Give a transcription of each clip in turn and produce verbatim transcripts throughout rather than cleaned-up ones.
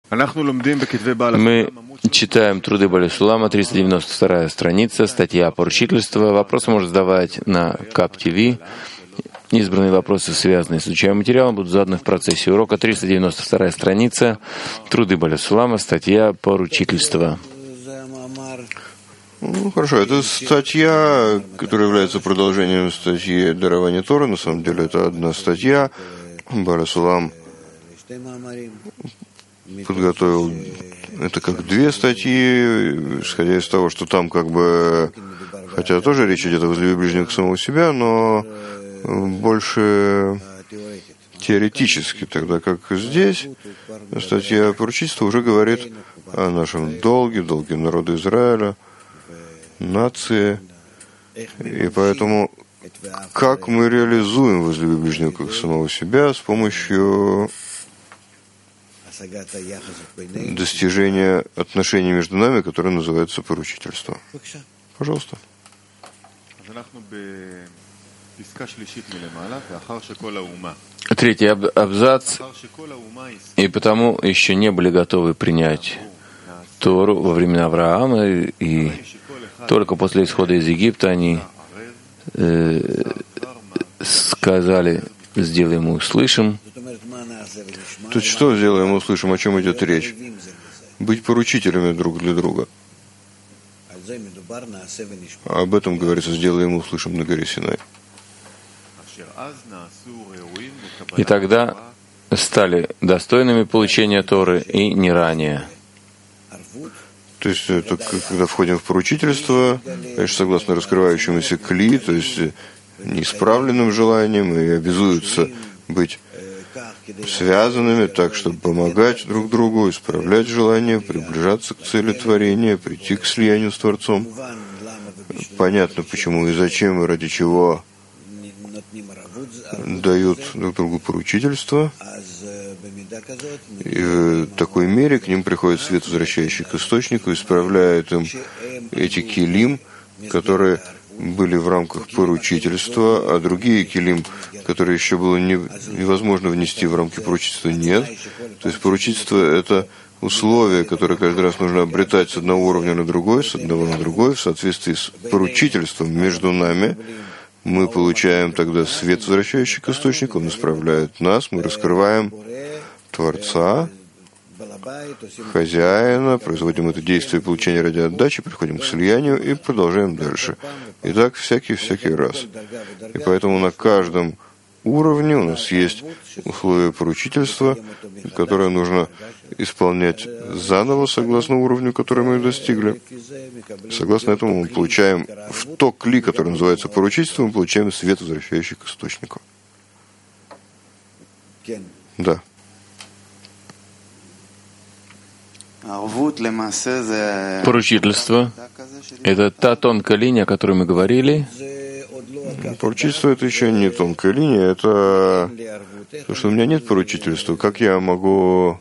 Мы читаем труды Бааля Сулама, триста девяносто вторая страница, статья «Поручительство». Вопросы можно задавать на КАП-ТВ. Избранные вопросы, связанные с изучаемым материалом, будут заданы в процессе урока. триста девяносто вторая страница, труды Бааля Сулама, статья «Поручительство». Ну, хорошо, это статья, которая является продолжением статьи «Дарование Торы». На самом деле это одна статья. Бааля Сулам подготовил это как две статьи, исходя из того, что там как бы, хотя тоже речь идет о возлюби ближнего к самого себя, но больше теоретически, тогда как здесь статья поручительства уже говорит о нашем долге, долге народа Израиля, нации, и поэтому как мы реализуем возлюби ближнего как самого себя с помощью достижения отношений между нами, которое называется поручительство. Пожалуйста. Третий абзац. И потому еще не были готовы принять Тору во времена Авраама, и только после исхода из Египта они э, сказали: сделаем и услышим. Тут что сделаем и услышим, о чем идет речь? Быть поручителями друг для друга. Об этом говорится: сделаем и услышим на горе Синай. И тогда стали достойными получения Торы и не ранее. То есть, это когда входим в поручительство, конечно, согласно раскрывающемуся кли, то есть неисправленным желанием, и обязуются быть связанными так, чтобы помогать друг другу, исправлять желание, приближаться к цели творения, прийти к слиянию с Творцом. Понятно, почему и зачем, и ради чего дают друг другу поручительство. И в такой мере к ним приходит свет, возвращающий к источнику, исправляет им эти килим, которые были в рамках поручительства, а другие килим, которые еще было невозможно внести в рамки поручительства, нет. То есть поручительство — это условие, которое каждый раз нужно обретать с одного уровня на другой, с одного на другой, в соответствии с поручительством между нами. Мы получаем тогда свет, возвращающий к источнику, он исправляет нас, мы раскрываем Творца, хозяина, производим это действие получения ради отдачи, приходим к слиянию и продолжаем дальше. И так всякий-всякий раз. И поэтому на каждом уровне у нас есть условия поручительства, которое нужно исполнять заново, согласно уровню, который мы достигли. Согласно этому мы получаем в то кли, который называется поручительство, мы получаем свет, возвращающий к источнику. Да. Поручительство — это та тонкая линия, о которой мы говорили. Поручительство — это еще не тонкая линия, это то, что у меня нет поручительства. Как я могу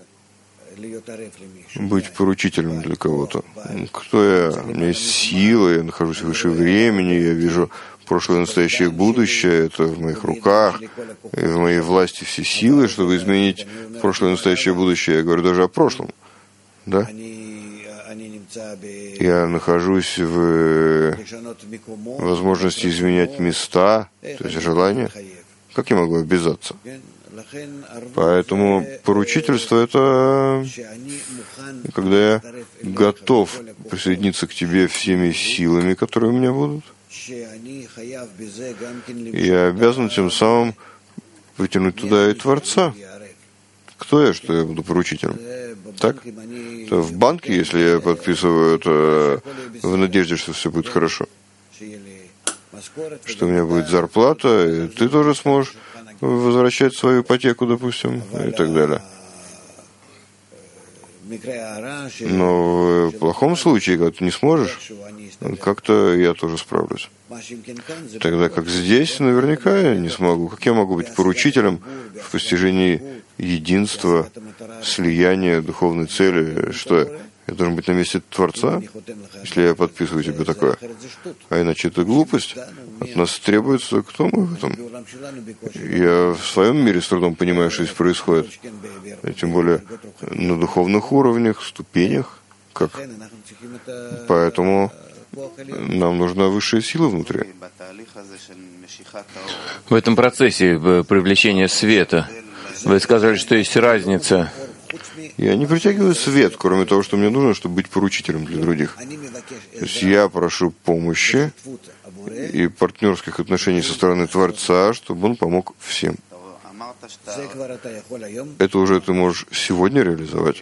быть поручителем для кого-то? Кто я? У меня есть сила, я нахожусь выше времени, я вижу прошлое, настоящее, будущее, это в моих руках, и в моей власти все силы, чтобы изменить прошлое, настоящее, будущее. Я говорю даже о прошлом. Да? Я нахожусь в возможности изменять места, то есть желания. Как я могу обязаться? Поэтому поручительство — это когда я готов присоединиться к тебе всеми силами, которые у меня будут. Я обязан тем самым вытянуть туда и Творца. Кто я, что я буду поручителем? Так? То в банке, если я подписываю это в надежде, что все будет хорошо, что у меня будет зарплата, и ты тоже сможешь возвращать свою ипотеку, допустим, и так далее. Но в плохом случае, когда ты не сможешь, как-то я тоже справлюсь. Тогда как здесь, наверняка я не смогу. Как я могу быть поручителем в постижении единства, слияния, духовной цели? Что Я должен быть на месте Творца, если я подписываю тебе такое. А иначе это глупость. От нас требуется, кто мы в этом. Я в своем мире с трудом понимаю, что здесь происходит. И тем более на духовных уровнях, ступенях. Как? Поэтому нам нужна высшая сила внутри. В этом процессе привлечения света вы сказали, что есть разница. Я не притягиваю свет, кроме того, что мне нужно, чтобы быть поручителем для других. То есть я прошу помощи и партнерских отношений со стороны Творца, чтобы он помог всем. Это уже ты можешь сегодня реализовать.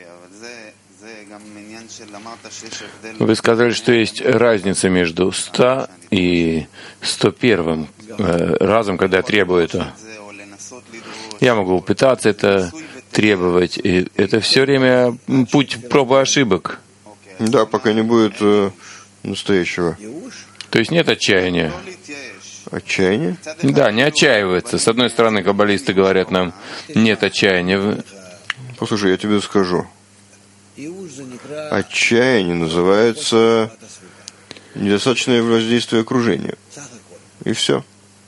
Вы сказали, что есть разница между ста и сто первым э, разом, когда я требую это. Я могу пытаться это требовать. И это все время путь проб и ошибок. Да, пока не будет э, настоящего. То есть нет отчаяния. Отчаяние? Да, не отчаивается. С одной стороны, каббалисты говорят нам, нет отчаяния. Послушай, я тебе скажу. Отчаяние называется недостаточное воздействие окружения. И все.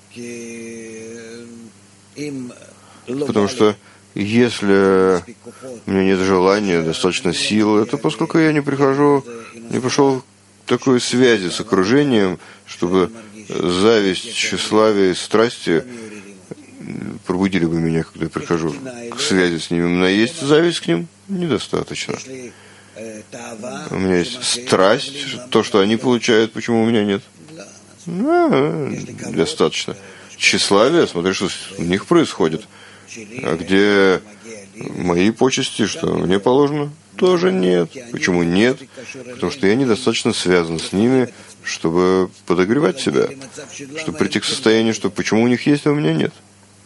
Потому что если у меня нет желания, достаточно сил, это поскольку я не прихожу, не пришел к такой связи с окружением, чтобы зависть, тщеславие и страсти пробудили бы меня, когда я прихожу к связи с ними. У меня есть зависть к ним? Недостаточно. У меня есть страсть, то, что они получают, почему у меня нет? А, достаточно. Тщеславие, смотри, что у них происходит. А где мои почести, что мне положено? Тоже нет. Почему нет? Потому что я недостаточно связан с ними, чтобы подогревать себя, чтобы прийти к состоянию, что почему у них есть, а у меня нет.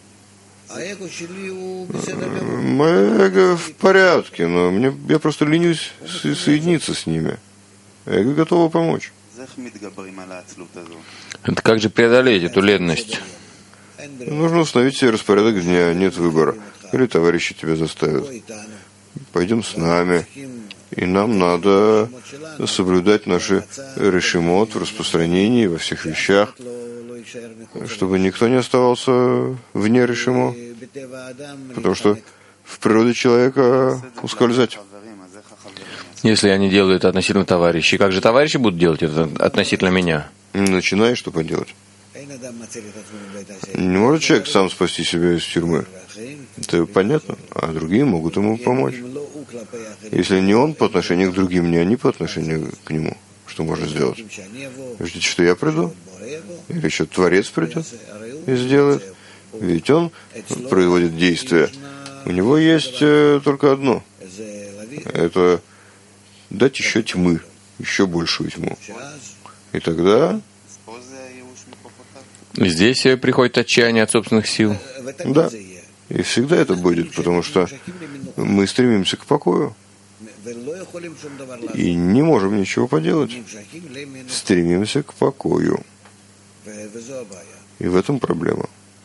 Мое эго в порядке, но мне, я просто ленюсь со- соединиться с ними. Эго готово помочь. Это как же преодолеть эту ленность? Нужно установить себе распорядок дня, нет выбора. Или товарищи тебя заставят. Пойдем с нами. И нам надо соблюдать наши решимот в распространении во всех вещах, чтобы никто не оставался вне решимо, потому что в природе человека ускользать. Если они делают это относительно товарищей, как же товарищи будут делать это относительно меня? Начинай, что поделать. Не может человек сам спасти себя из тюрьмы. Это понятно, а другие могут ему помочь. Если не он по отношению к другим, не они по отношению к нему, что можно сделать? Ждите, что я приду? Или еще Творец придет и сделает? Ведь он производит действия. У него есть э, только одно. Это дать еще тьмы, еще большую тьму. И тогда... Здесь приходит отчаяние от собственных сил. Да. И всегда это будет, потому что мы стремимся к покою. И не можем ничего поделать. Стремимся к покою. И в этом проблема.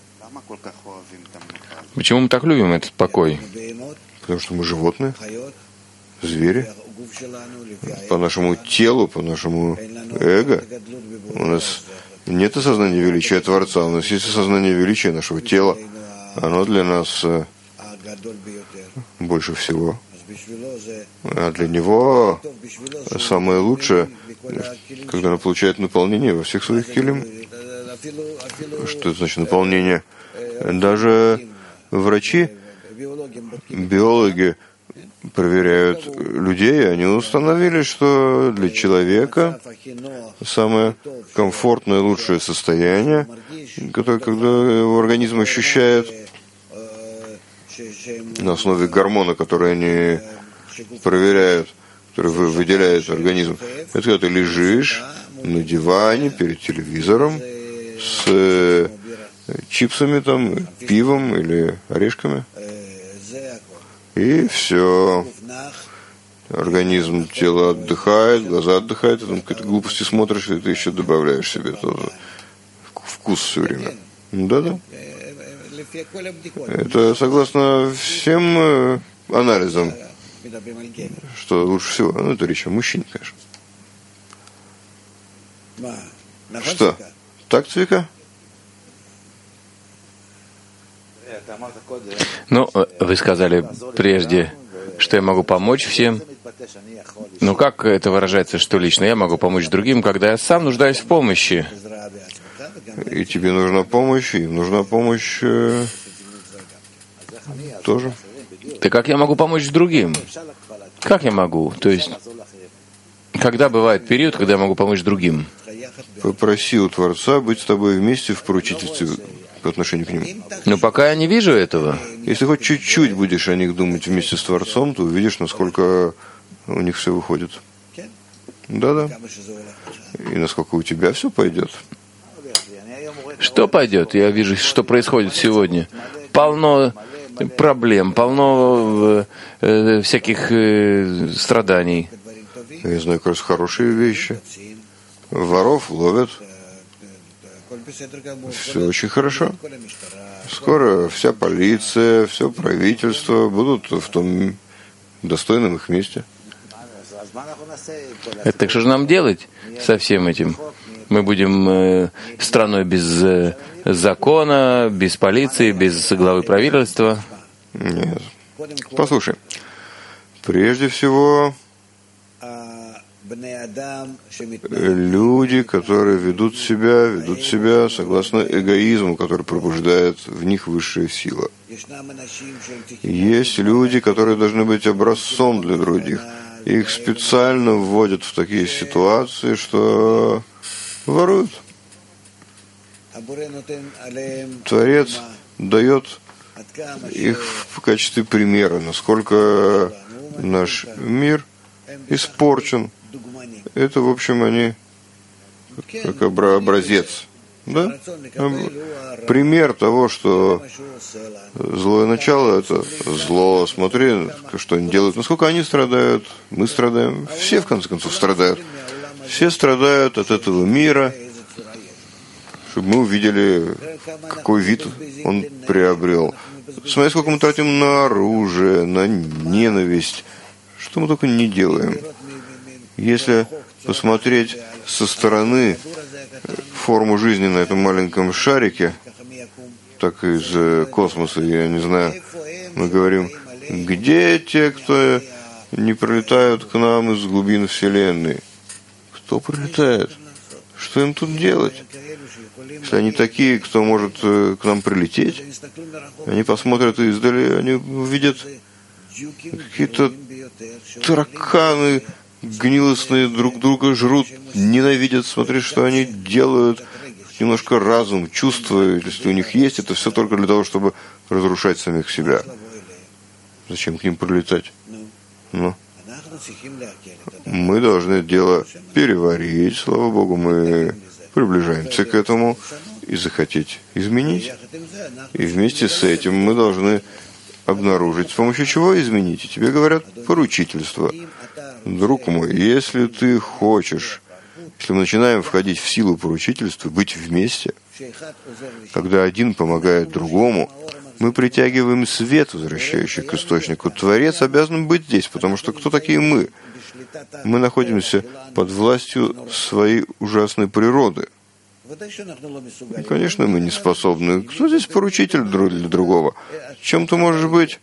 Почему мы так любим этот покой? Потому что мы животные, звери. По нашему телу, по нашему эго у нас нет осознания величия Творца, у нас есть осознание величия нашего тела. Оно для нас больше всего. А для него самое лучшее, когда оно получает наполнение во всех своих килим. Что это значит наполнение? Даже врачи, биологи проверяют людей, и они установили, что для человека самое комфортное, лучшее состояние, которое, когда его организм ощущает на основе гормона, который они проверяют, который выделяет организм, это когда ты лежишь на диване перед телевизором с чипсами, там, пивом или орешками. И все. Организм, тело отдыхает, глаза отдыхают, и там какие-то глупости смотришь, и ты еще добавляешь себе тоже вкус все время. Да-да. Это согласно всем анализам. Что лучше всего? Ну, это речь о мужчине, конечно. Что? Так, Цвика? Ну, вы сказали прежде, что я могу помочь всем. Но как это выражается, что лично я могу помочь другим, когда я сам нуждаюсь в помощи? И тебе нужна помощь, и им нужна помощь э, тоже. Да как я могу помочь другим? Как я могу? То есть, когда бывает период, когда я могу помочь другим? Попроси у Творца быть с тобой вместе в поручительстве по отношению к ним. Но пока я не вижу этого. Если хоть чуть-чуть будешь о них думать вместе с Творцом, то увидишь, насколько у них все выходит. Да-да. И насколько у тебя все пойдет. Что пойдет? Я вижу, что происходит сегодня. Полно проблем, полно э, всяких э, страданий. Я знаю как раз хорошие вещи. Воров ловят. Все очень хорошо. Скоро вся полиция, все правительство будут в том достойном их месте. Так что же нам делать со всем этим? Мы будем э, страной без э, закона, без полиции, без главы правительства? Нет. Послушай, прежде всего, люди, которые ведут себя, ведут себя согласно эгоизму, который пробуждает в них высшая сила. Есть люди, которые должны быть образцом для других. Их специально вводят в такие ситуации, что воруют. Творец дает их в качестве примера, насколько наш мир испорчен. Это, в общем, они как образец. Да? Пример того, что злое начало — это зло. Смотри, что они делают. Насколько они страдают, мы страдаем. Все, в конце концов, страдают. Все страдают от этого мира, чтобы мы увидели, какой вид он приобрел. Смотри, сколько мы тратим на оружие, на ненависть. Что мы только не делаем. Если посмотреть со стороны форму жизни на этом маленьком шарике, так из космоса, я не знаю, мы говорим, где те, кто не прилетают к нам из глубин Вселенной? Кто прилетает? Что им тут делать? Если они такие, кто может к нам прилететь, они посмотрят издали, они увидят какие-то тараканы гнилостные, друг друга жрут, ненавидят, смотри, что они делают. Немножко разум, чувства, если у них есть, это все только для того, чтобы разрушать самих себя. Зачем к ним прилетать? Ну, мы должны это дело переварить, слава Богу, мы приближаемся к этому и захотеть изменить. И вместе с этим мы должны обнаружить, с помощью чего изменить. И тебе говорят поручительство. Друг мой, если ты хочешь, если мы начинаем входить в силу поручительства, быть вместе, когда один помогает другому, мы притягиваем свет, возвращающий к источнику. Творец обязан быть здесь, потому что кто такие мы? Мы находимся под властью своей ужасной природы. И, конечно, мы не способны. Кто здесь поручитель для другого? Чем ты можешь быть?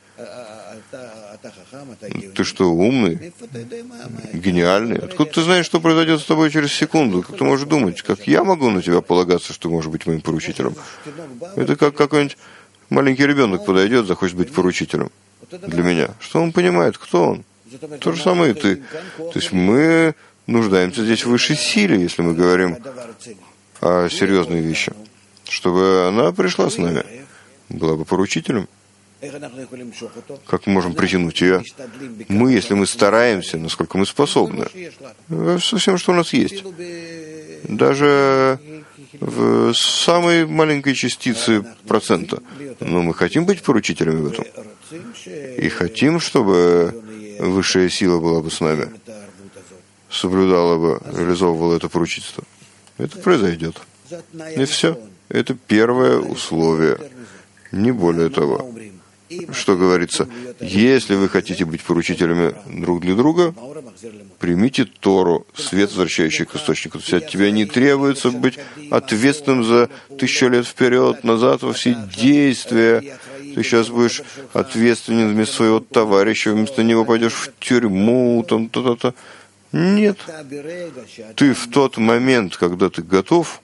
Ты что, умный? Гениальный? Откуда ты знаешь, что произойдет с тобой через секунду? Как ты можешь думать? Как я могу на тебя полагаться, что ты можешь быть моим поручителем? Это как какой-нибудь маленький ребенок подойдет, захочет быть поручителем для меня. Что он понимает? Кто он? То же самое и ты. То есть мы нуждаемся здесь в высшей силе, если мы говорим о серьезной вещи. Чтобы она пришла с нами, была бы поручителем. Как мы можем притянуть ее? Мы, если мы стараемся, насколько мы способны, со всем, что у нас есть. Даже в самой маленькой частице процента. Но мы хотим быть поручителями в этом. И хотим, чтобы высшая сила была бы с нами, соблюдала бы, реализовывала это поручительство. Это произойдет. И все. Это первое условие. Не более того. что говорится, если вы хотите быть поручителями друг для друга, примите Тору, свет, возвращающий к источнику. То есть от тебя не требуется быть ответственным за тысячу лет вперед, назад, во все действия. Ты сейчас будешь ответственен вместо своего товарища, вместо него пойдешь в тюрьму, там, то-то-то. Нет. Ты в тот момент, когда ты готов,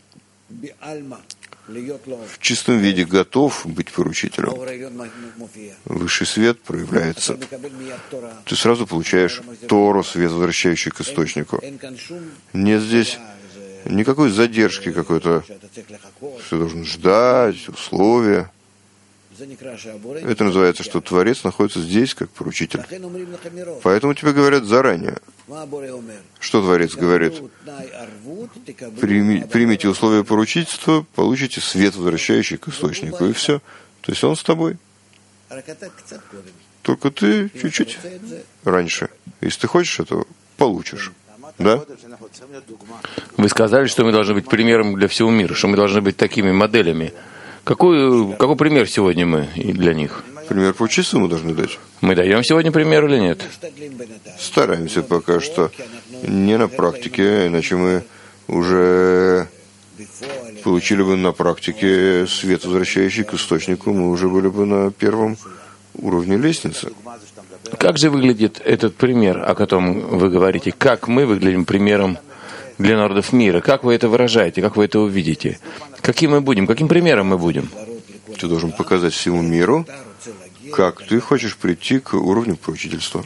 в чистом виде готов быть поручителем, высший свет проявляется. Ты сразу получаешь Тору, свет, возвращающий к источнику. Нет здесь никакой задержки какой-то, что ты должен ждать, условия. Это называется, что Творец находится здесь, как поручитель. Поэтому тебе говорят заранее. Что Творец говорит? Прими, примите условия поручительства, получите свет, возвращающий к источнику, и все. То есть он с тобой. Только ты чуть-чуть раньше. Если ты хочешь этого, получишь. Да? Вы сказали, что мы должны быть примером для всего мира, что мы должны быть такими моделями. Какой, какой пример сегодня мы для них? Пример поручительства мы должны дать. Мы даем сегодня пример или нет? Стараемся пока что не на практике, иначе мы уже получили бы на практике свет, возвращающий к источнику, мы уже были бы на первом уровне лестницы. Как же выглядит этот пример, о котором вы говорите? Как мы выглядим примером для народов мира? Как вы это выражаете? Как вы это увидите? Каким мы будем? Каким примером мы будем? Ты должен показать всему миру, как ты хочешь прийти к уровню поручительства.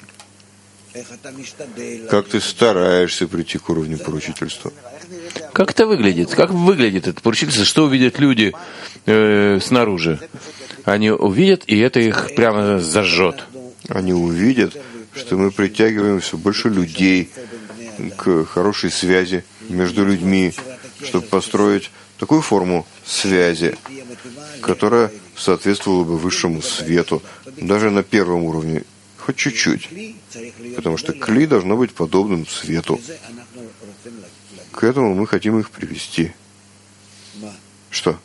Как ты стараешься прийти к уровню поручительства. Как это выглядит? Как выглядит это поручительство? Что увидят люди э, снаружи? Они увидят, и это их прямо зажжет. Они увидят, что мы притягиваем все больше людей к хорошей связи между людьми, чтобы построить такую форму связи, которая соответствовала бы высшему свету, даже на первом уровне, хоть чуть-чуть, потому что кли должно быть подобным свету. К этому мы хотим их привести. Что?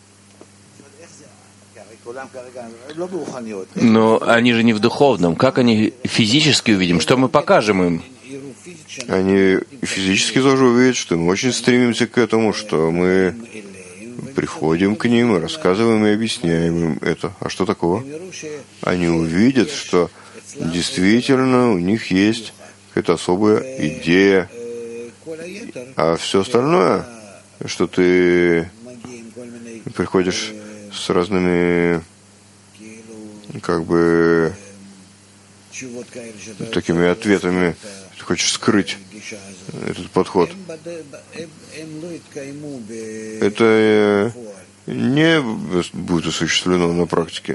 Но они же не в духовном. Как они физически увидим? Что мы покажем им? Они физически тоже увидят, что мы очень стремимся к этому, что мы приходим к ним и рассказываем и объясняем им это. А что такого? Они увидят, что действительно у них есть какая-то особая идея. А все остальное, что ты приходишь с разными, как бы, такими ответами, ты хочешь скрыть этот подход. Это не будет осуществлено на практике.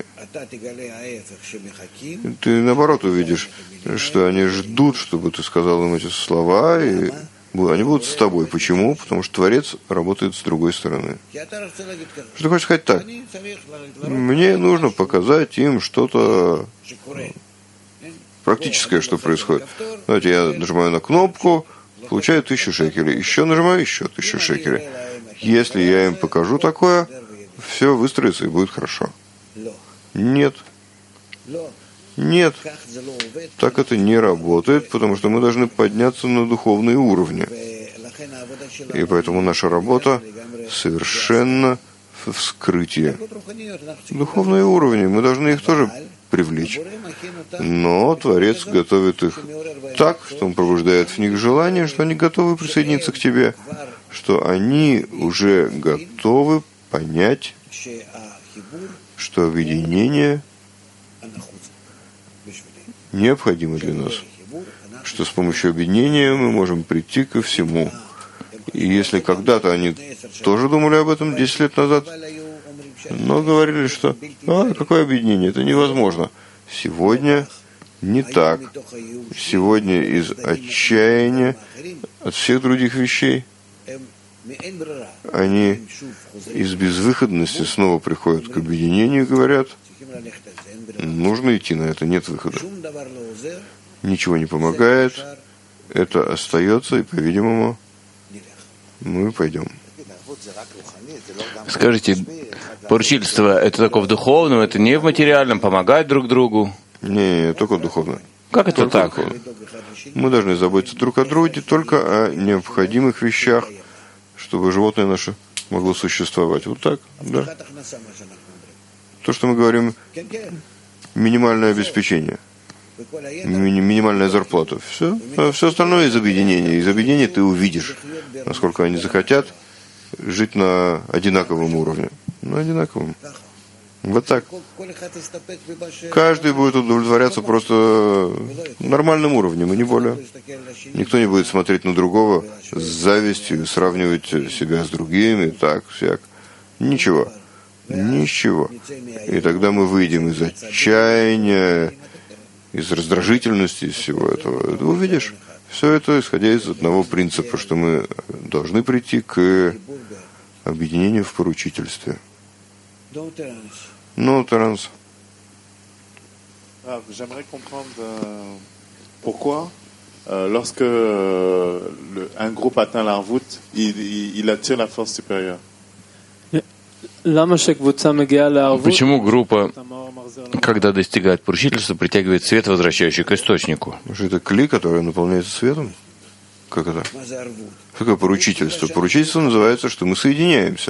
Ты, наоборот, увидишь, что они ждут, чтобы ты сказал им эти слова, и они будут с тобой. Почему? Потому что Творец работает с другой стороны. Что ты хочешь сказать так? Мне нужно показать им что-то практическое, что происходит. Знаете, я нажимаю на кнопку, получаю тысячу шекелей. Еще нажимаю, еще тысячу шекелей. Если я им покажу такое, все выстроится и будет хорошо. Нет. Нет. Так это не работает, потому что мы должны подняться на духовные уровни. И поэтому наша работа совершенно в скрытии. Духовные уровни, мы должны их тоже привлечь. Но Творец готовит их так, что Он пробуждает в них желание, что они готовы присоединиться к тебе, что они уже готовы понять, что объединение необходимо для нас, что с помощью объединения мы можем прийти ко всему. И если когда-то они тоже думали об этом десять лет назад, но говорили, что а, какое объединение, это невозможно. Сегодня не так. Сегодня из отчаяния от всех других вещей они из безвыходности снова приходят к объединению и говорят, нужно идти на это, нет выхода. Ничего не помогает, это остается, и, по-видимому, мы пойдем. Скажите, поручительство — это только в духовном, это не в материальном, помогать друг другу? Не, только духовно. Как это Только так? духовно. Мы должны заботиться друг о друге только о необходимых вещах, чтобы животное наше могло существовать. Вот так, да. То, что мы говорим, минимальное обеспечение, ми- минимальная зарплата. Все. А все остальное из объединения. Из объединения ты увидишь, насколько они захотят жить на одинаковом уровне. На одинаковом. Вот так. Каждый будет удовлетворяться просто нормальным уровнем, и не более. Никто не будет смотреть на другого с завистью, сравнивать себя с другими, так, всяк. Ничего. Ничего. И тогда мы выйдем из отчаяния, из раздражительности, из всего этого. Ты увидишь, все это исходя из одного принципа, что мы должны прийти к объединению в поручительстве. Ну, Таранс. J'aimerais comprendre euh, pourquoi, euh, lorsque euh, le, un groupe atteint l'arvout, il, il, il attire la force supérieure. Почему группа, когда достигает поручительства, притягивает свет, возвращающий к источнику? Потому что это кли, который наполняется светом. Как это? Что такое поручительство? Поручительство называется, что мы соединяемся.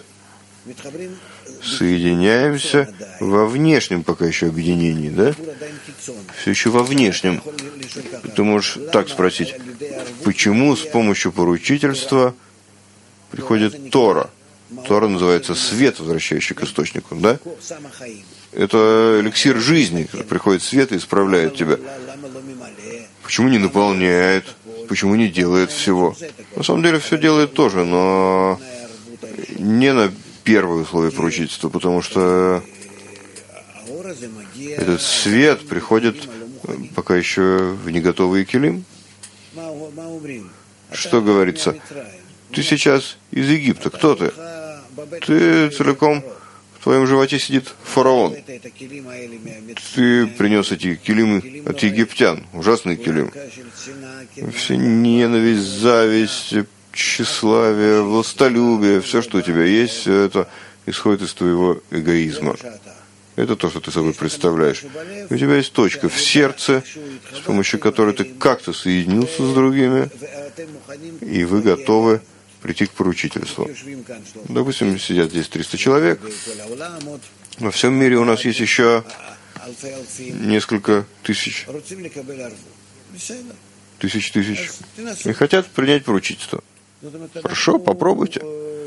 Соединяемся во внешнем пока еще объединении, да? Все еще во внешнем. Ты можешь так спросить, почему с помощью поручительства приходит Тора? Тора называется свет, возвращающий к источнику, да? Это эликсир жизни, который приходит свет и исправляет тебя. Почему не наполняет? Почему не делает всего? На самом деле все делает тоже, но не на первое условие поручительства, потому что этот свет приходит пока еще в неготовые килим. Что говорится? Ты сейчас из Египта. Кто ты? Ты целиком в твоем животе сидит фараон. Ты принес эти килимы от египтян. Ужасные килимы. Все ненависть, зависть, тщеславие, властолюбие, все, что у тебя есть, все это исходит из твоего эгоизма. Это то, что ты собой представляешь. И у тебя есть точка в сердце, с помощью которой ты как-то соединился с другими, и вы готовы прийти к поручительству. Допустим, сидят здесь триста человек. Во всем мире у нас есть еще несколько тысяч. Тысяч тысяч. И хотят принять поручительство. Хорошо, попробуйте.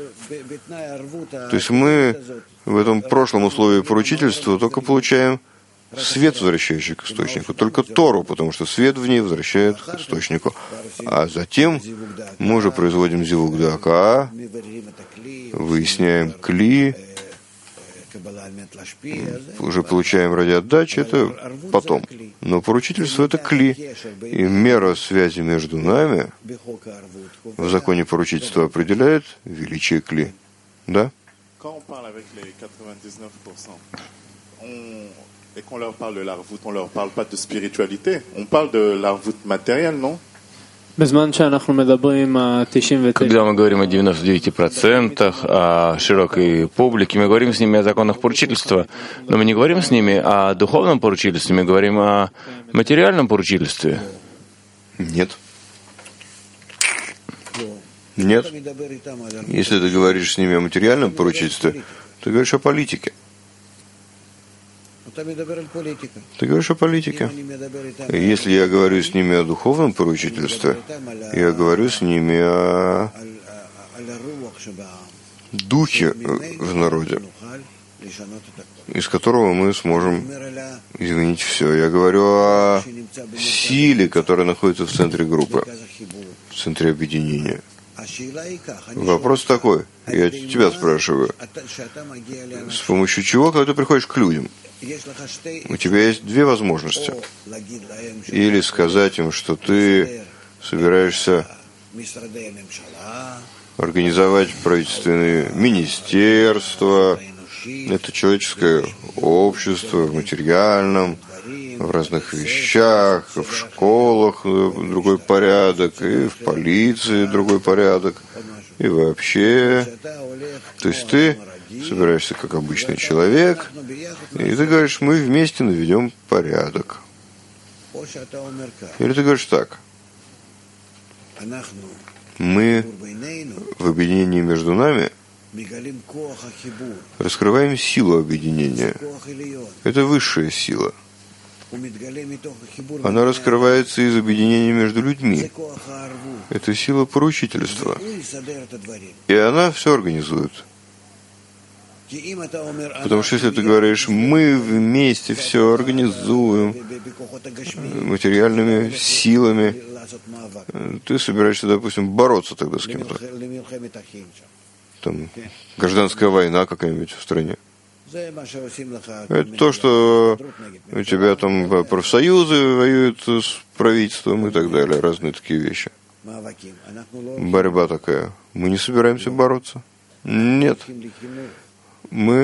То есть мы в этом прошлом условии поручительства только получаем свет, возвращающий к источнику, только Тору, потому что свет в ней возвращает к источнику. А затем мы уже производим зивук дака, выясняем кли, уже получаем ради отдачи, это потом. Но поручительство — это кли. И мера связи между нами в законе поручительства определяет величие кли. Да? Et qu'on leur parle de l'arvout, on leur parle pas de spiritualité, on parle de l'arvout matériel, non? Когда мы говорим о девяноста девяти процентах, о широкой публике, мы говорим с ними о законах поручительства, но мы не говорим с ними о духовном поручительстве, мы говорим о материальном поручительстве. Нет. Нет. Если ты говоришь с ними о материальном поручительстве, ты говоришь о политике. Ты говоришь о политике. Если я говорю с ними о духовном поручительстве, я говорю с ними о духе в народе, из которого мы сможем изменить все. Я говорю о силе, которая находится в центре группы, в центре объединения. Вопрос такой, я тебя спрашиваю, с помощью чего, когда ты приходишь к людям, у тебя есть две возможности. Или сказать им, что ты собираешься организовать правительственные министерства, это человеческое общество в материальном, в разных вещах, в школах другой порядок, и в полиции другой порядок, и вообще. То есть ты собираешься как обычный человек, и ты говоришь, мы вместе наведем порядок. Или ты говоришь так, мы в объединении между нами раскрываем силу объединения. Это высшая сила. Она раскрывается из объединения между людьми. Это сила поручительства. И она все организует. Потому что если ты говоришь, мы вместе все организуем материальными силами, ты собираешься, допустим, бороться тогда с кем-то. Там гражданская война какая-нибудь в стране. Это то, что у тебя там профсоюзы воюют с правительством и так далее, разные такие вещи. Борьба такая. Мы не собираемся бороться. Нет. Мы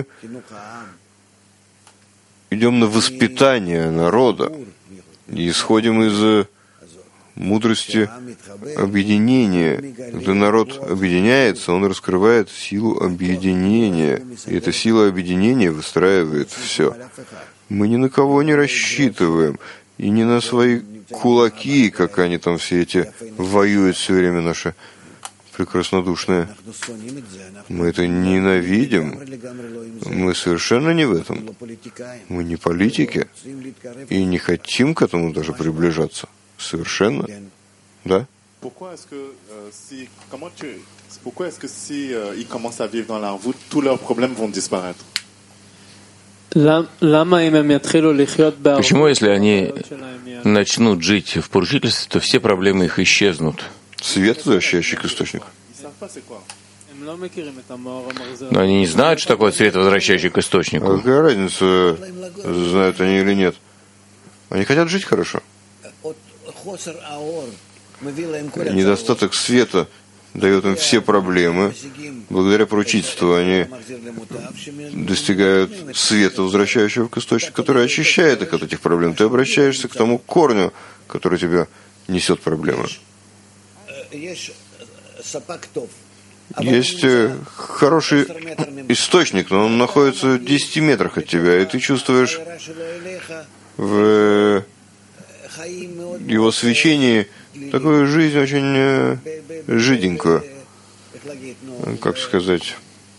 идем на воспитание народа и исходим из мудрости объединения. Когда народ объединяется, он раскрывает силу объединения. И эта сила объединения выстраивает все. Мы ни на кого не рассчитываем. И не на свои кулаки, как они там все эти воюют все время, наши прекраснодушные. Мы это ненавидим. Мы совершенно не в этом. Мы не политики. И не хотим к этому даже приближаться. Совершенно. Да? Pourquoi est-ce que euh, si comment tu pourquoi est-ce que si euh, ils commencent à vivre dans la route, tous leurs problèmes vont disparaître? Почему, если они начнут жить в поручительстве, то все проблемы их исчезнут? Свет, возвращающий к источнику. Но они не знают, что такое свет, возвращающий к источнику. А какая разница, знают они или нет? Они хотят жить хорошо. Недостаток света дает им все проблемы. Благодаря поручительству они достигают света, возвращающего к источнику, который очищает их от этих проблем. Ты обращаешься к тому корню, который тебя несет проблемы. Есть хороший источник, но он находится в десяти метрах от тебя, и ты чувствуешь в его свечении такую жизнь очень жиденькую, как сказать,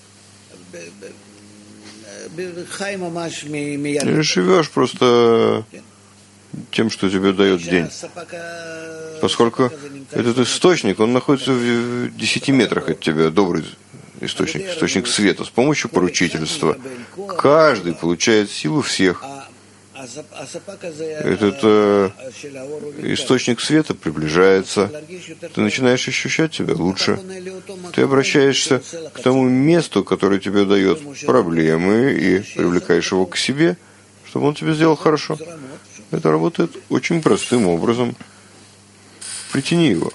живешь просто тем, что тебе дает день. Поскольку этот источник, он находится в десяти метрах от тебя, добрый источник, источник света, с помощью поручительства. Каждый получает силу всех. Этот э, источник света приближается. Ты начинаешь ощущать себя лучше. Ты обращаешься к тому месту, которое тебе дает проблемы, и привлекаешь его к себе, чтобы он тебе сделал хорошо. Это работает очень простым образом. Притяни его.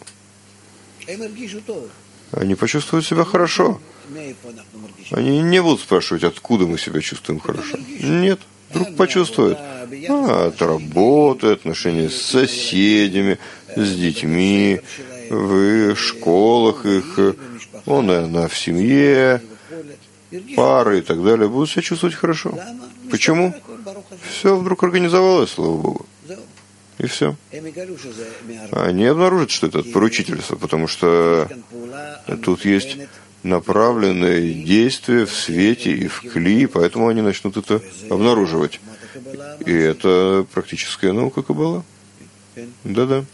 Они почувствуют себя хорошо. Они не будут спрашивать, откуда мы себя чувствуем хорошо. Нет. Вдруг почувствуют. А, от работы, отношения с соседями, с детьми, в школах их, он и она в семье, пары и так далее, будут себя чувствовать хорошо. Почему? Все вдруг организовалось, слава Богу. И все. Они обнаружат, что это поручительство, потому что тут есть направленные действия в свете и в кли, поэтому они начнут это обнаруживать. И это практическая наука Каббала. Да-да.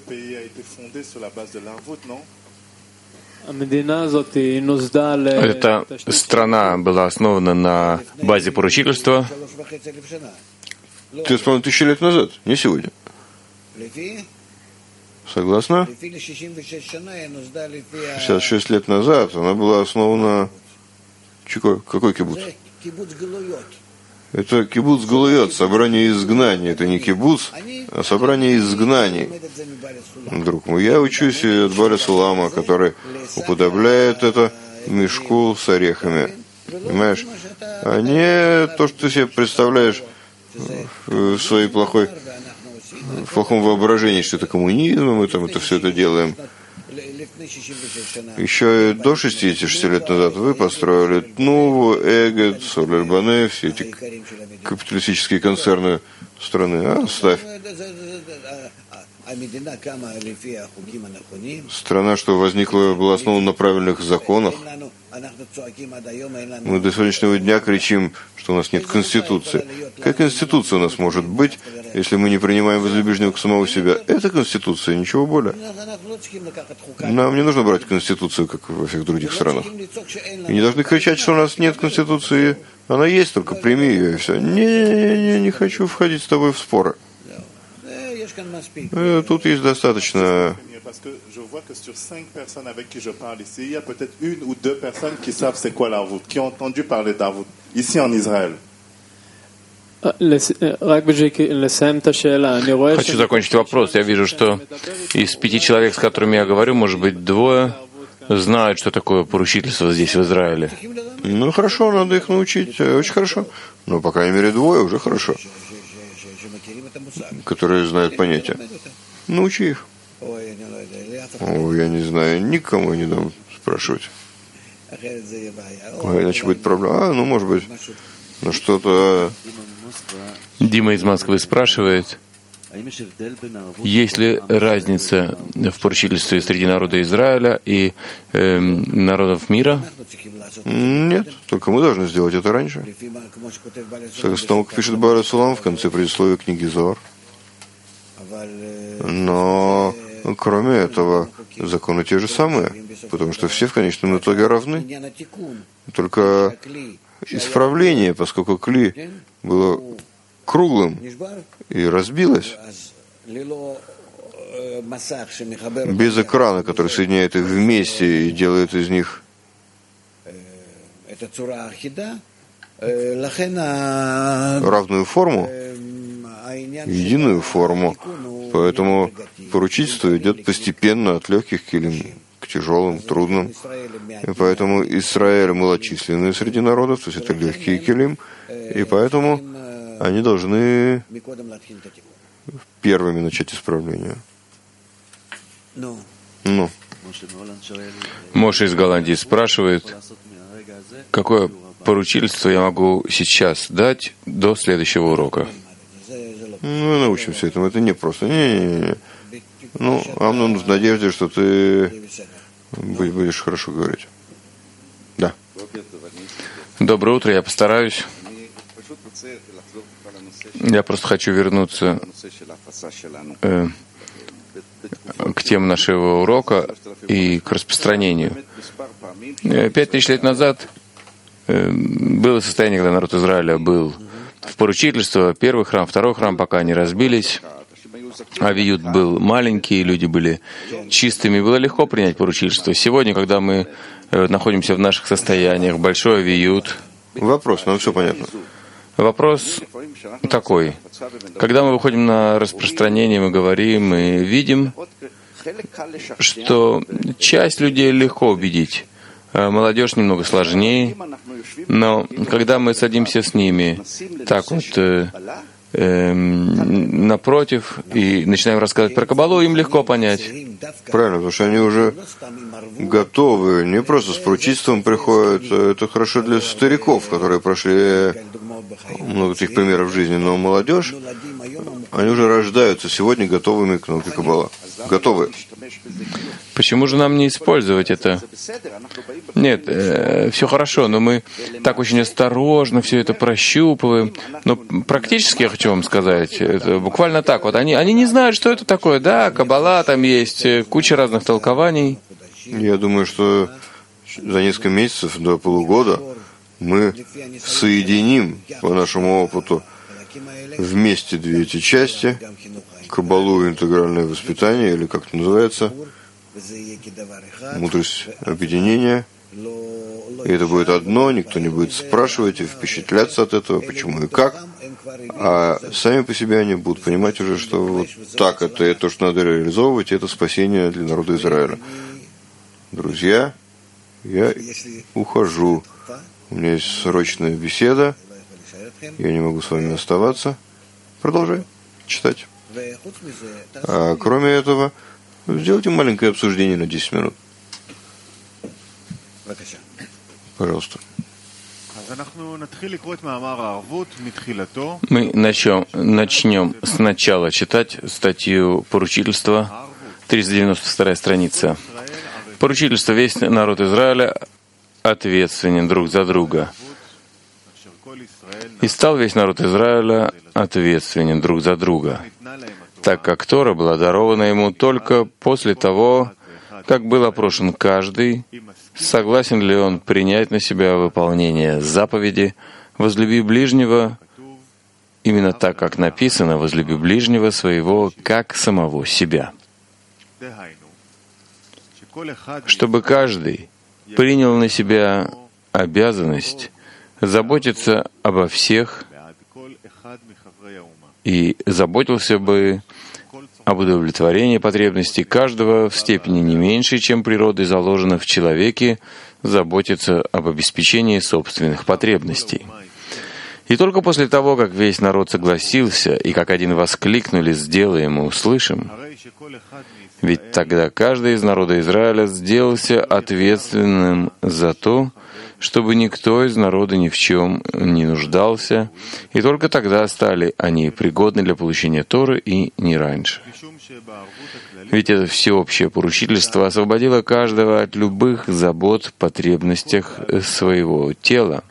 Эта страна была основана на базе поручительства Три с половиной тысячи лет назад, не сегодня. Согласна? шестьдесят шесть лет назад она была основана... Какой, какой кибуц? Это кибуц Галуйот, собрание изгнаний. Это не кибуц, а собрание изгнаний. Друг мой, я учусь от Бааля Сулама, который уподобляет это мешку с орехами. Понимаешь? А не то, что ты себе представляешь, в своей плохой, в плохом воображении, что это коммунизм, мы там это все это делаем. Еще до шестидесяти шести лет назад вы построили Тнуву, Эгет, Соль-Эль-Бане, все эти капиталистические концерны страны. А, ставь. Страна, что возникла, была основана на правильных законах. Мы до сегодняшнего дня кричим, что у нас нет конституции. Какая конституция у нас может быть, если мы не принимаем возле ближнего к самого себя? Это конституция, ничего более. Нам не нужно брать конституцию, как во всех других странах. И не должны кричать, что у нас нет конституции. Она есть, только прими ее и все. Не-не-не, не хочу входить с тобой в споры. Тут есть достаточно. Parce que je vois que sur cinq personnes avec qui je parle ici, il y a peut-être une ou deux personnes qui savent c'est quoi l'Arvout, qui ont entendu parler d'Arvout, ici en Israël. Хочу закончить вопрос. Я вижу, что из пяти человек, с которыми я говорю, может быть, двое знают, что такое поручительство здесь, в Израиле. Ну, хорошо, надо их научить. Очень хорошо. Но, по крайней мере, двое уже хорошо, которые знают понятие. Научи их. О, я не знаю, никому не дам спрашивать. А иначе будет проблема. А, ну, может быть, ну что-то... Дима из Москвы спрашивает, есть ли разница в поручительстве среди народа Израиля и э, народов мира? Нет, только мы должны сделать это раньше. Согласно тому, как пишет Бааль Сулам в конце предисловия книги Зоар. Но, кроме этого, законы те же самые, потому что все в конечном итоге равны. Только исправление, поскольку кли было круглым и разбилось, без экрана, который соединяет их вместе и делает из них равную форму, единую форму. Поэтому поручительство идет постепенно от легких килим к тяжелым, трудным. И поэтому Израиль малочисленный среди народов, то есть это легкие килим, и поэтому они должны первыми начать исправление. Ну. Моша из Голландии спрашивает, какое поручительство я могу сейчас дать до следующего урока? Ну, мы научимся этому. Это не просто. Не-не-не. Ну, Амнон, в надежде, что ты будешь хорошо говорить. Да. Доброе утро, я постараюсь. Я просто хочу вернуться э, к теме нашего урока и к распространению. Пять тысяч лет назад э, было состояние, когда народ Израиля был в поручительство. Первый храм, второй храм, пока они разбились. Авиют был маленький, люди были чистыми. Было легко принять поручительство. Сегодня, когда мы э, находимся в наших состояниях, большой авиют. Вопрос, нам все понятно. Вопрос такой. Когда мы выходим на распространение, мы говорим, мы видим, что часть людей легко убедить. Молодежь немного сложнее, но когда мы садимся с ними так вот э, э, напротив и начинаем рассказывать про Каббалу, им легко понять. Правильно, потому что они уже готовы, не просто с поручительством приходят. Это хорошо для стариков, которые прошли много таких примеров в жизни, но молодежь, они уже рождаются сегодня готовыми к науке Каббала. Готовы. Почему же нам не использовать это? Нет, э, все хорошо, но мы так очень осторожно все это прощупываем. Но практически я хочу вам сказать, это буквально так вот. Они, они не знают, что это такое. Да, Каббала, там есть куча разных толкований. Я думаю, что за несколько месяцев до полугода мы соединим по нашему опыту вместе две эти части, Каббалу и интегральное воспитание, или как это называется, мудрость объединения. И это будет одно, никто не будет спрашивать и впечатляться от этого, почему и как. А сами по себе они будут понимать уже, что вот так это, это то, что надо реализовывать, и это спасение для народа Израиля. Друзья, я ухожу. У меня есть срочная беседа. Я не могу с вами оставаться. Продолжай читать. А кроме этого, сделайте маленькое обсуждение на десять минут. Пожалуйста. Мы начнем, начнем сначала читать статью поручительства, триста девяносто вторая страница. Поручительство: весь народ Израиля ответственен друг за друга. И стал весь народ Израиля ответственен друг за друга, так как Тора была дарована ему только после того, как был опрошен каждый, согласен ли он принять на себя выполнение заповеди «Возлюби ближнего», именно так, как написано «Возлюби ближнего своего, как самого себя». Чтобы каждый принял на себя обязанность заботиться обо всех и заботился бы об удовлетворении потребностей каждого в степени не меньшей, чем природой заложено в человеке заботиться об обеспечении собственных потребностей. И только после того, как весь народ согласился и как один воскликнули «Сделаем и услышим», ведь тогда каждый из народа Израиля сделался ответственным за то, чтобы никто из народа ни в чем не нуждался, и только тогда стали они пригодны для получения Торы и не раньше. Ведь это всеобщее поручительство освободило каждого от любых забот в потребностях своего тела.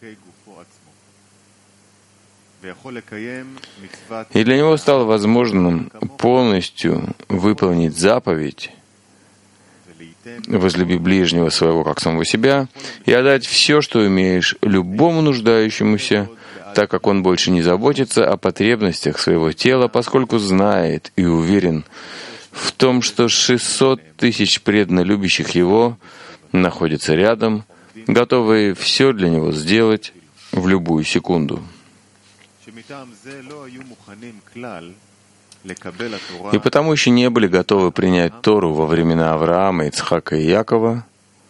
И для него стало возможным полностью выполнить заповедь «Возлюби ближнего своего, как самого себя», и отдать все, что имеешь, любому нуждающемуся, так как он больше не заботится о потребностях своего тела, поскольку знает и уверен в том, что шестьсот тысяч преданно любящих его находятся рядом, готовые все для него сделать в любую секунду. И потому еще не были готовы принять Тору во времена Авраама, Ицхака и Якова,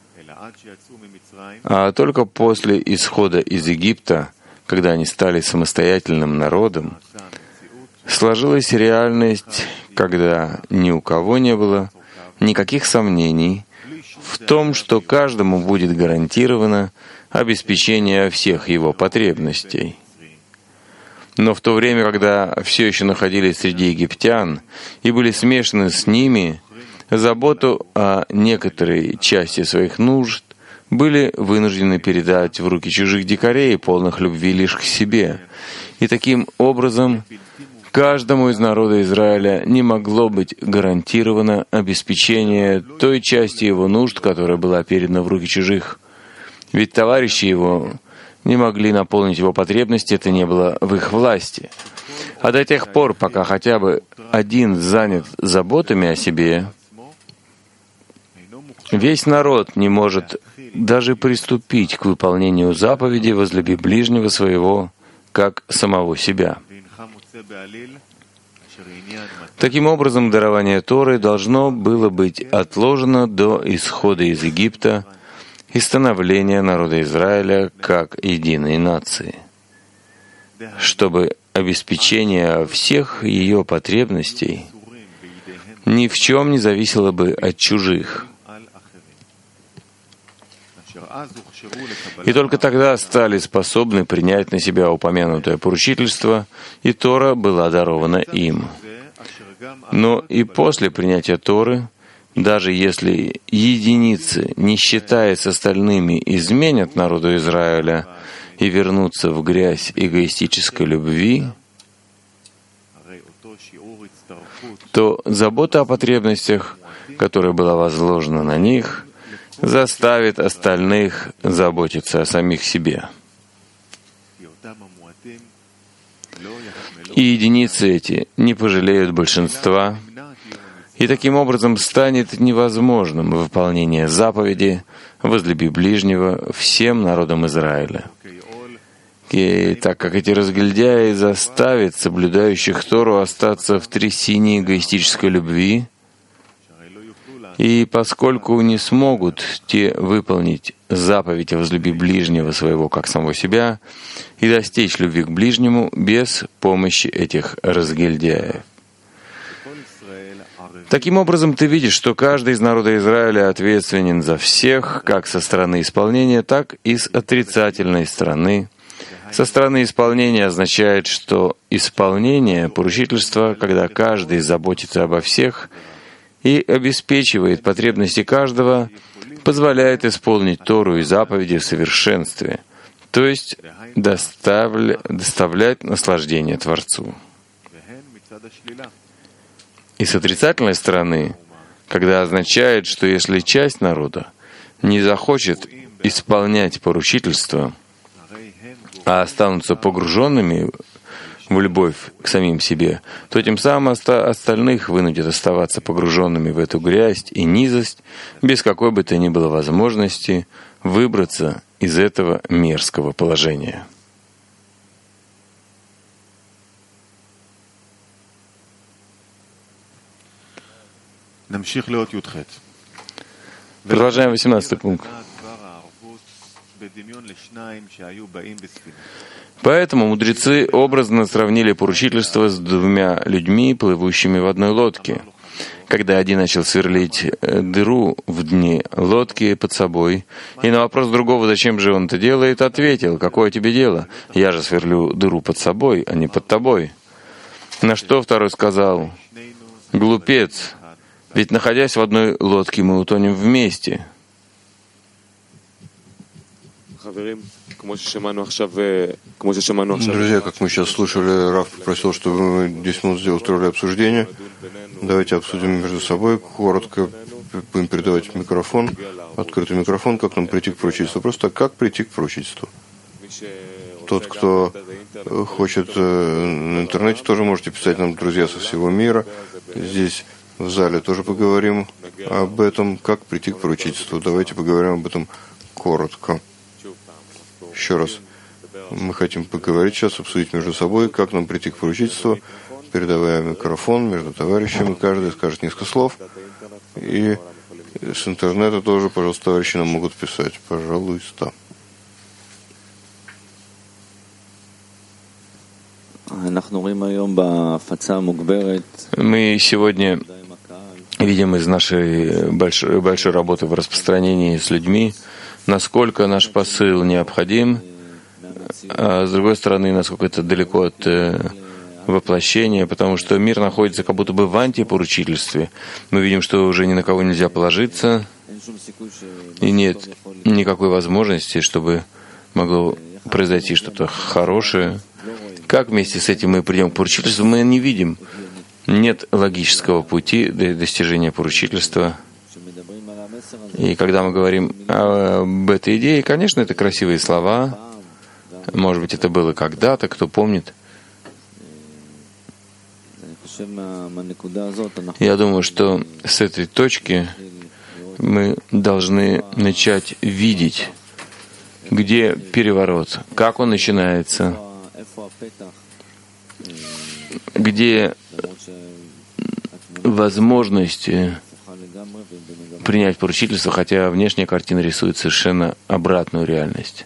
а только после исхода из Египта, когда они стали самостоятельным народом, сложилась реальность, когда ни у кого не было никаких сомнений в том, что каждому будет гарантировано обеспечение всех его потребностей. Но в то время, когда все еще находились среди египтян и были смешаны с ними, заботу о некоторой части своих нужд были вынуждены передать в руки чужих дикарей, полных любви лишь к себе. И таким образом каждому из народа Израиля не могло быть гарантировано обеспечение той части его нужд, которая была передана в руки чужих. Ведь товарищи его не могли наполнить его потребности, это не было в их власти. А до тех пор, пока хотя бы один занят заботами о себе, весь народ не может даже приступить к выполнению заповеди «Возлюби ближнего своего, как самого себя». Таким образом, дарование Торы должно было быть отложено до исхода из Египта и становления народа Израиля как единой нации, чтобы обеспечение всех ее потребностей ни в чем не зависело бы от чужих. И только тогда стали способны принять на себя упомянутое поручительство, и Тора была дарована им. Но и после принятия Торы, даже если единицы, не считаясь остальными, изменят народу Израиля и вернутся в грязь эгоистической любви, то забота о потребностях, которая была возложена на них, заставит остальных заботиться о самих себе. И единицы эти не пожалеют большинства, и таким образом станет невозможным выполнение заповеди «Возлюби ближнего» всем народам Израиля. И так как эти разгильдяи заставят соблюдающих Тору остаться в трясине эгоистической любви, И поскольку не смогут те выполнить заповедь о возлюби ближнего своего как самого себя и достичь любви к ближнему без помощи этих разгильдяев. Таким образом, ты видишь, что каждый из народа Израиля ответственен за всех, как со стороны исполнения, так и с отрицательной стороны. Со стороны исполнения означает, что исполнение поручительства, когда каждый заботится обо всех и обеспечивает потребности каждого, позволяет исполнить Тору и заповеди в совершенстве, то есть доставля, доставлять наслаждение Творцу. И с отрицательной стороны, когда означает, что если часть народа не захочет исполнять поручительство, а останутся погруженными в любовь к самим себе, то тем самым остальных вынудят оставаться погруженными в эту грязь и низость, без какой бы то ни было возможности выбраться из этого мерзкого положения. Продолжаем восемнадцатый пункт. Поэтому мудрецы образно сравнили поручительство с двумя людьми, плывущими в одной лодке. Когда один начал сверлить дыру в дне лодки под собой, и на вопрос другого, зачем же он это делает, ответил: «Какое тебе дело? Я же сверлю дыру под собой, а не под тобой». На что второй сказал: «Глупец, ведь, находясь в одной лодке, мы утонем вместе». Друзья, как мы сейчас слышали, Рав попросил, чтобы мы десять минут сделали второе обсуждение. Давайте обсудим между собой, коротко будем передавать микрофон, открытый микрофон, как нам прийти к поручительству. Просто как прийти к поручительству. Тот, кто хочет на интернете, тоже можете писать нам, друзья, со всего мира. Здесь в зале тоже поговорим об этом, как прийти к поручительству. Давайте поговорим об этом коротко. Еще раз, мы хотим поговорить сейчас, обсудить между собой, как нам прийти к поручительству, передавая микрофон между товарищами, каждый скажет несколько слов. И с интернета тоже, пожалуйста, товарищи нам могут писать. Пожалуйста. Мы сегодня видим из нашей большой, большой работы в распространении с людьми, насколько наш посыл необходим, а с другой стороны, насколько это далеко от э, воплощения, потому что мир находится как будто бы в антипоручительстве. Мы видим, что уже ни на кого нельзя положиться, и нет никакой возможности, чтобы могло произойти что-то хорошее. Как вместе с этим мы придем к поручительству, мы не видим. Нет логического пути до достижения поручительства. И когда мы говорим об этой идее, конечно, это красивые слова. Может быть, это было когда-то, кто помнит. Я думаю, что с этой точки мы должны начать видеть, где переворот, как он начинается, где возможность принять поручительство, хотя внешняя картина рисует совершенно обратную реальность.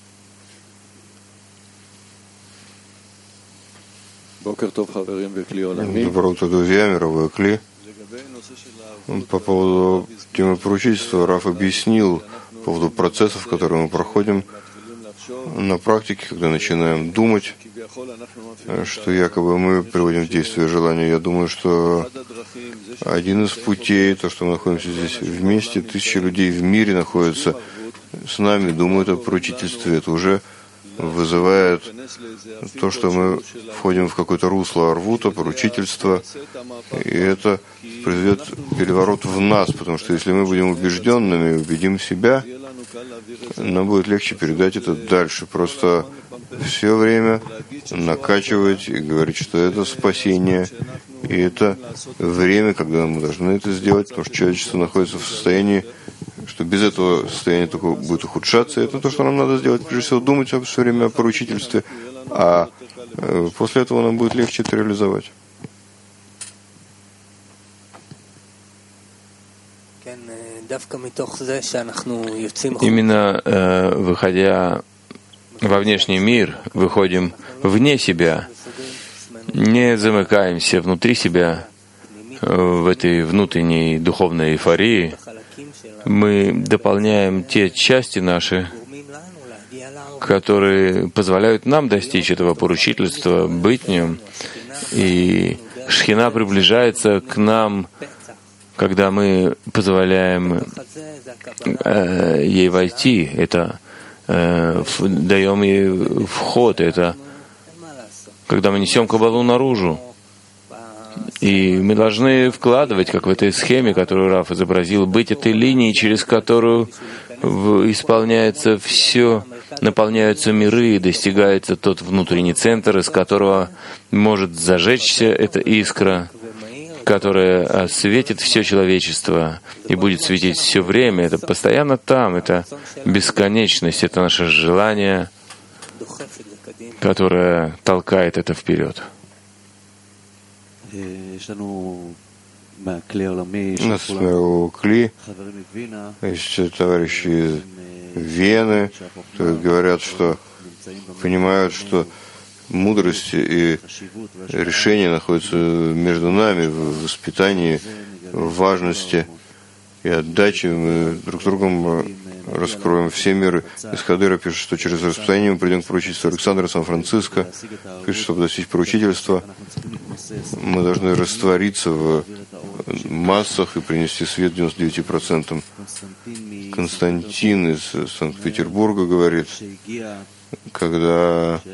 Доброе утро, друзья, мировой Кли. По поводу темы поручительства Раф объяснил по поводу процессов, которые мы проходим на практике, когда начинаем думать, что якобы мы приводим в действие желания. Я думаю, что один из путей, то, что мы находимся здесь вместе, тысячи людей в мире находятся с нами, думают о поручительстве, это уже вызывает то, что мы входим в какое-то русло арвута, поручительства, и это произведет переворот в нас, потому что если мы будем убежденными, убедим себя, нам будет легче передать это дальше. Просто все время накачивать и говорить, что это спасение, и это время, когда мы должны это сделать, потому что человечество находится в состоянии, что без этого состояния только будет ухудшаться. Это то, что нам надо сделать. Прежде всего, думать все время о поручительстве, а после этого нам будет легче это реализовать. Именно э, выходя во внешний мир, выходим вне себя, не замыкаемся внутри себя, в этой внутренней духовной эйфории, мы дополняем те части наши, которые позволяют нам достичь этого поручительства, быть в нем. И Шхина приближается к нам, когда мы позволяем э, ей войти. Это э, даем ей вход. Это когда мы несем Каббалу наружу. И мы должны вкладывать, как в этой схеме, которую Раф изобразил, быть этой линией, через которую исполняется все, наполняются миры, и достигается тот внутренний центр, из которого может зажечься эта искра, которая осветит все человечество и будет светить все время. Это постоянно там, это бесконечность, это наше желание, которое толкает это вперед. У нас у Кли есть товарищи из Вены, которые говорят, что понимают, что мудрость и решение находятся между нами в воспитании, в важности и отдаче. Мы друг с другом раскроем все миры. Из Хадыра пишет, что через распространение мы придем к поручительству Александра, Сан-Франциско. Пишет, чтобы достичь поручительства, мы должны раствориться в массах и принести свет девяноста девяти процентам. Константин из Санкт-Петербурга говорит, когда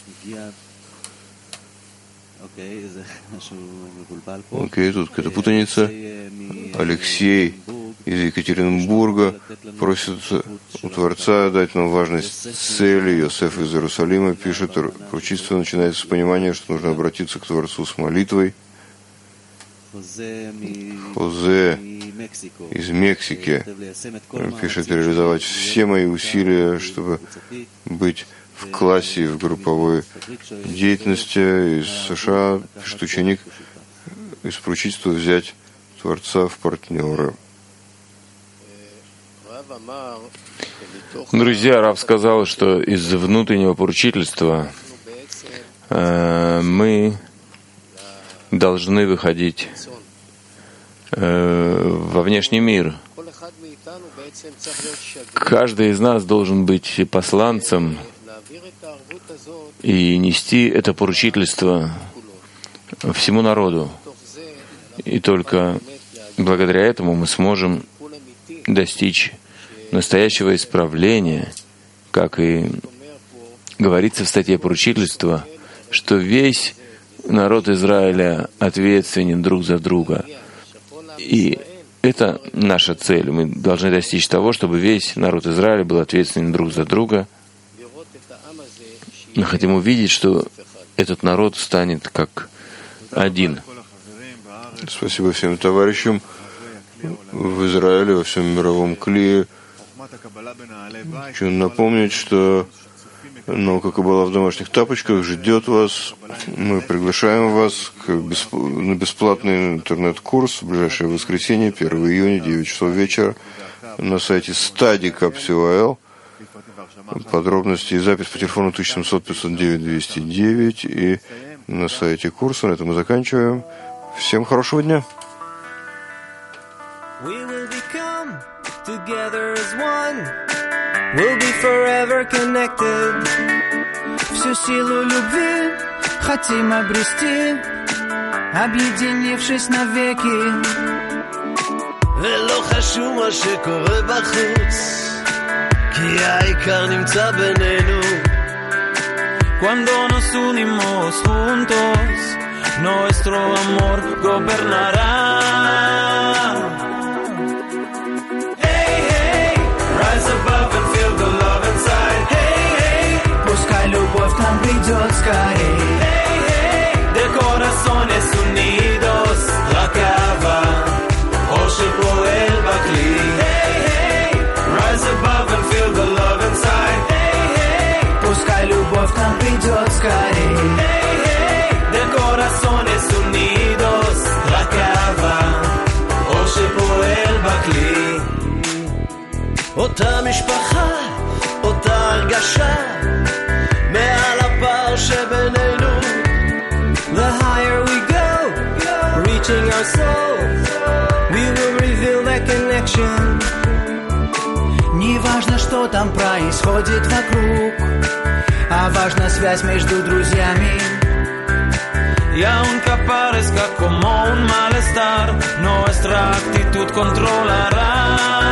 Окей, тут какая-то путаница. Алексей из Екатеринбурга просит у Творца дать нам важность цели. Йосеф из Иерусалима пишет, поручительство начинается с понимания, что нужно обратиться к Творцу с молитвой. Хозе из Мексики пишет, реализовать все мои усилия, чтобы быть в классе и в групповой деятельности. Из США пишет ученик, из поручительства взять Творца в партнеры. Друзья, Рав сказал, что из внутреннего поручительства э, мы должны выходить э, во внешний мир. Каждый из нас должен быть посланцем и нести это поручительство всему народу. И только благодаря этому мы сможем достичь настоящего исправления, как и говорится в статье поручительства, что весь народ Израиля ответственен друг за друга. И это наша цель. Мы должны достичь того, чтобы весь народ Израиля был ответственен друг за друга. Мы хотим увидеть, что этот народ станет как один. Спасибо всем товарищам в Израиле, во всем мировом Кли. Хочу напомнить, что наука Каббала в домашних тапочках ждет вас. Мы приглашаем вас к бесп... на бесплатный интернет-курс в ближайшее воскресенье, первого июня, девять часов вечера, на сайте стади точка капсюэл. Подробности и запись по телефону тысяча семьсот пятьсот девять двести девять и на сайте курса. На этом мы заканчиваем. Всем хорошего дня! Together as one, we'll be forever connected. Всю силу любви хотим обрести, объединившись навеки. ולא חשוב מה שקורה בחוץ, כי העיקר נמצא בינינו. Cuando nos unimos juntos, nuestro amor gobernará. Rise above and feel the love inside. Hey, hey, пускай любовь к нам придет скорей. Hey, hey, de corazones unidos, רק אהבה, אור שפועל בכלי. Hey, hey, rise above and feel the love inside. Hey, hey, пускай любовь к нам придет скорей. Hey, hey, de corazones unidos, רק אהבה, אור שפועל בכלי. אותה משפחה, אותה הרגשה, מעל הפער שבינינו. The higher we go, reaching our soul, we will reveal that connection. Не важно, что там происходит вокруг, а важна связь между друзьями. Y aunque parezca como un malestar, nuestra actitud controlará.